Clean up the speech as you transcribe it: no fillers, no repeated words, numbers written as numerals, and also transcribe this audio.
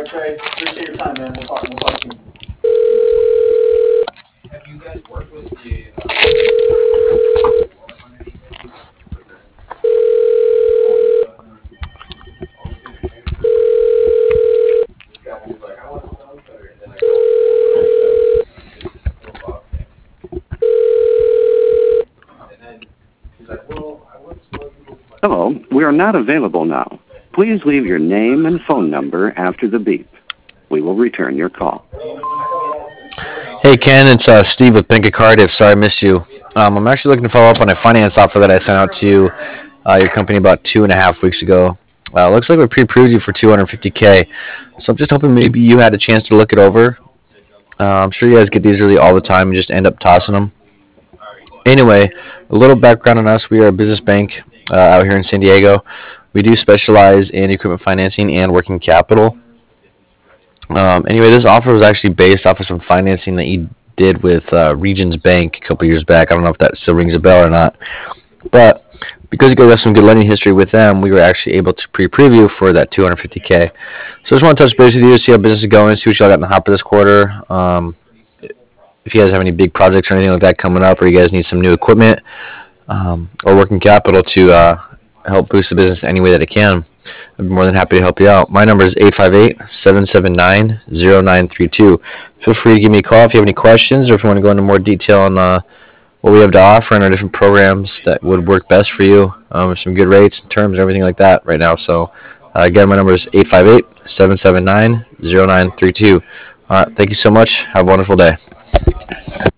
Trey. Appreciate your time, man. We'll talk soon. Have you guys worked with the this guy who's like, I want to sound better, and then I go and then he's like, well, I want to tell people. Hello, we are not available now. Please leave your name and phone number after the beep. We will return your call. Hey Ken, it's Steve with Bank of Cardiff. Sorry I missed you. I'm actually looking to follow up on a finance offer that I sent out to you, your company about 2.5 weeks ago. Looks like we pre-approved you for 250K. So I'm just hoping maybe you had a chance to look it over. I'm sure you guys get these really all the time and just end up tossing them. Anyway, a little background on us. We are a business bank out here in San Diego. We do specialize in equipment financing and working capital. Anyway, this offer was actually based off of some financing that you did with Regions Bank a couple years back. I don't know if that still rings a bell or not. But because you guys have some good lending history with them, we were actually able to pre-preview for that 250K. So I just want to touch base with you, see how business is going, see what y'all got in the hopper this quarter. If you guys have any big projects or anything like that coming up, or you guys need some new equipment or working capital to help boost the business any way that it can, I'd be more than happy to help you out. My number is 858-779-0932. Feel free to give me a call if you have any questions or if you want to go into more detail on what we have to offer and our different programs that would work best for you. Some good rates, terms, and everything like that right now. So, again, my number is 858-779-0932. Thank you so much. Have a wonderful day.